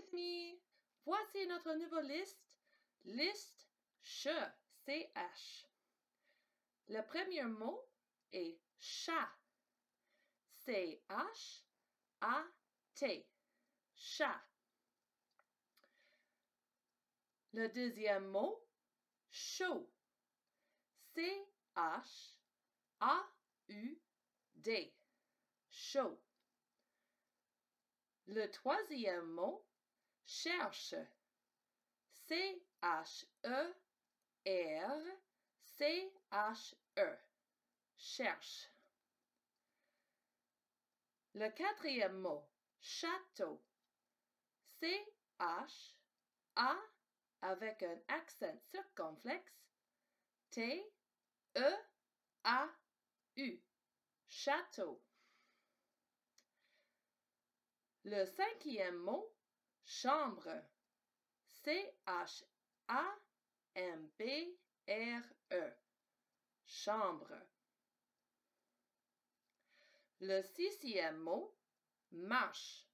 mes amis! Voici notre nouvelle liste. Liste CH, C-H. Le premier mot est chat. C-H-A-T. Chat. Le deuxième mot, chaud. C-H-A-U-D. Chaud. Le troisième mot, cherche. C-H-E-R-C-H-E. Cherche. Le quatrième mot, château. C-H-A avec un accent circonflexe. T-E-A-U. Château. Le cinquième mot, chambre. C-H-A-M-B-R-E. Chambre. Le sixième mot, marche.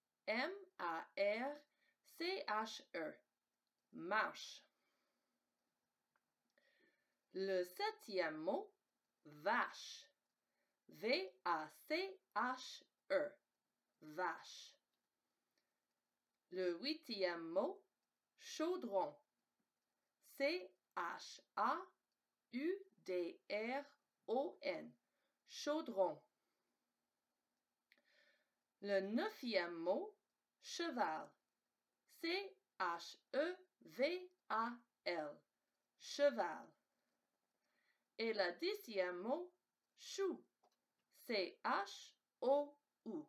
M-A-R-C-H-E. Marche. Le septième mot, vache. V-A-C-H-E. Vache. Le huitième mot, chaudron. C-H-A-U-D-R-O-N. Chaudron. Le neuvième mot, cheval. C-H-E-V-A-L. Cheval. Et le dixième mot, chou. C-H-O-U.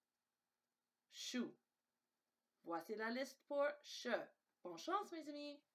Chou. Voici la liste pour che. Bonne chance, mes amis!